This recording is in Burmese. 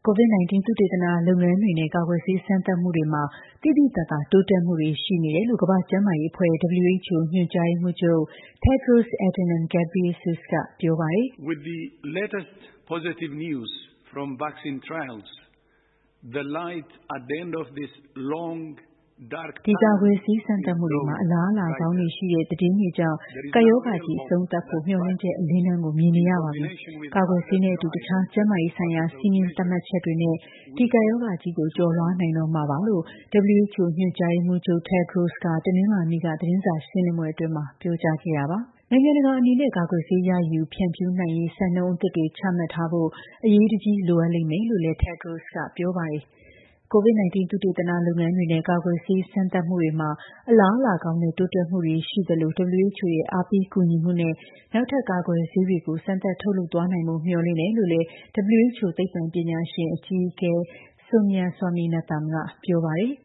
COVID-19 သုတေသနလုပ်ငန်းတွေနဲ့ကာကွယ်ဆေးစမ်းသပ်မှုတွေမှာသိသိသာသာတိုးတက်မှုတွေရှိနေတယ်လို့ကမ္ဘာ့ကျန်းမာရေးအဖွဲ့ WHO ညွှန်ကြားရေးမှူးချုပ် Tedros Adhanom Ghebreyesus ကပြောပါတယ်။ With the latest positive news from vaccine trials, the light at the end of this long dark ဒီကာကွယ်ဆေးစမ်းသပ်မှုတွေမှာအလားအလာကောင်းတွေရှိတဲ့သတင်းတွေကြောင့်ကပ်ရောဂါကြီးအဆုံးသတ်ဖို့မျှော်လင့်ချက်အလင်းတန်းကိုမြင်နေရပါပြီ။ကာကွယ်ဆေးနဲ့အတူတခြားကျန်းမာရေးဆိုင်ရာစည်းမျဉ်းသတ်မှတ်ချက်တွေနဲ့ဒီကပ်ရောဂါကြီးကိုကျော်လွှားနိုင်တော့မှာပါလို့ WHO ညွှန်ကြားရေးမှူးချုပ် Tedros ကတနင်္လာနေ့ကသတင်းစာရှင်းလင်းပွဲအတွင်းပြောကြားခဲ့တာပါ။နိုင်ငံတကာအနေနဲ့ကာကွယ်ဆေးရယူဖြန့်ဖြူးနိုင်ရေးစံနှုန်းအသစ်တွေချမှတ်ထားဖို့အရေးတကြီးလိုအပ်လိမ့်မယ်လို့လည်း Tedros ကပြောပါတယ်။ COVID-19 သုတေသနလုပ်ငန်းတွေနဲ့ကာကွယ်ဆေးစမ်းသပ်မှုတွေမှာအလားအလာကောင်းတဲ့တိုးတက်မှုတွေရှိသလို WHO ရဲ့အားပေးကူညီမှုနဲ့နောက်ထပ်ကာကွယ်ဆေးတွေကိုစမ်းသပ်ထုတ်လုပ်သွားနိုင်ဖို့မျှော်လင့်တယ်လို့လည်း WHO သိပ္ပံပညာရှင်အကြီးအကဲ Soumya Swaminathan ကပြောပါတယ်။